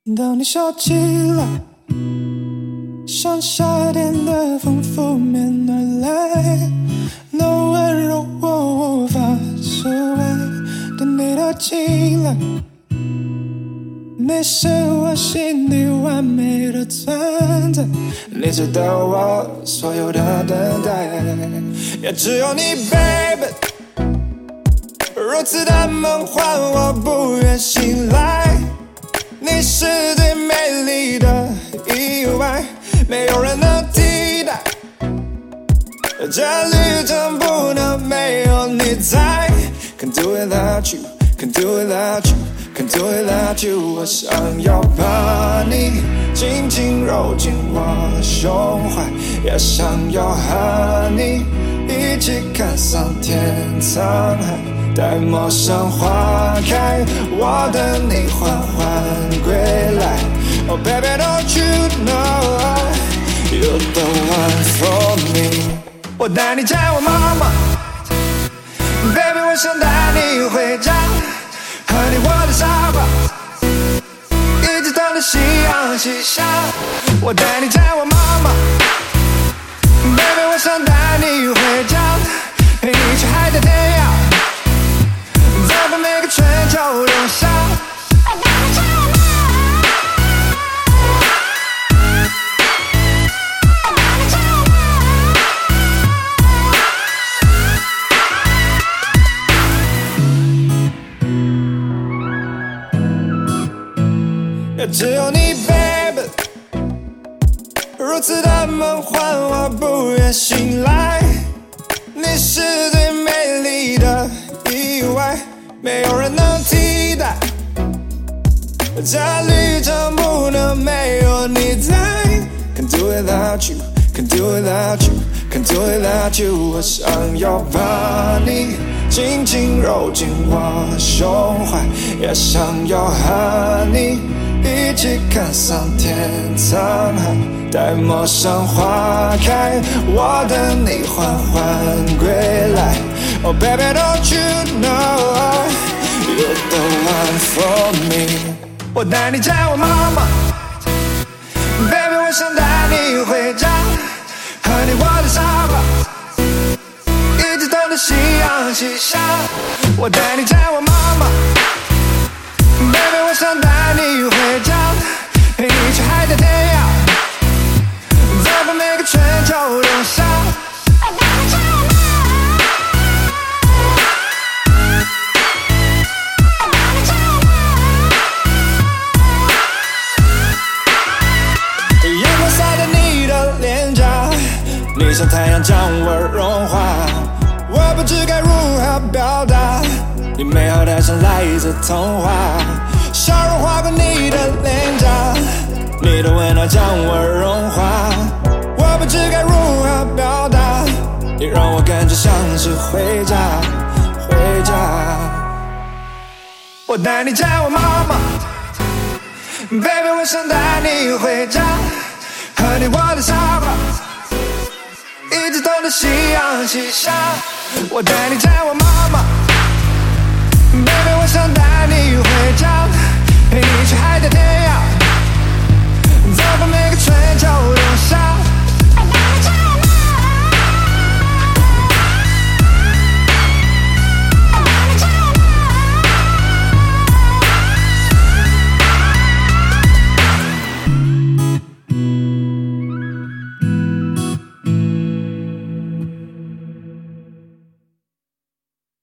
当你笑起来，像夏天的风拂面而来，那温柔我无法释怀。等你的进来，你是我心底完美的存在，你值得我所有的等待，也只有你 baby 如此的梦幻，我不愿醒来。你是最美丽的意外，没有人能替代，这旅程不能没有你在。 Can't do it without you, can't do it without you, can't do it without you。 我想要把你紧紧揉进我胸怀，也想要和你一起看桑田沧海。待陌生花开，我等你缓缓归来。Oh baby, don't you know you're the one for me？ 我带你见我妈妈 ，baby， 我想带你回家，和你我的沙发，一直等到夕阳西下。我带你见我妈妈 ，baby， 我想带你回家，陪你去海角天涯。 走过每个春秋冬夏，也只有你 baby 如此的梦幻，我不愿醒来。你是最美丽的意外，没有人能替代，这旅程不能没有你在。Can't do it without you, can't do it without you, can't do it without you。 我想要把你紧紧揉进我胸怀，也想要和你一起看桑田沧海。待陌生花开，我等你缓缓归来。Oh baby, don't you know you're the one for me？ 我带你见我妈妈 ，baby， 我想带你回家，和你我的沙发，一直等到夕阳西下。我带你见我妈妈 ，baby， 我想带你回家，陪你去海角天涯，走过每个春秋冬夏。 你像太阳将我融化，我不知该如何表达你美好的像来自童话，笑容划过你的脸颊，你的温暖将我融化，我不知该如何表达，你让我感觉像是回家，回家。我带你见我妈妈 ，baby， 我想带你回家，和你我的沙发。 一直等到夕阳西下，我带你见我妈妈 ，baby， 我想带你回家，陪你去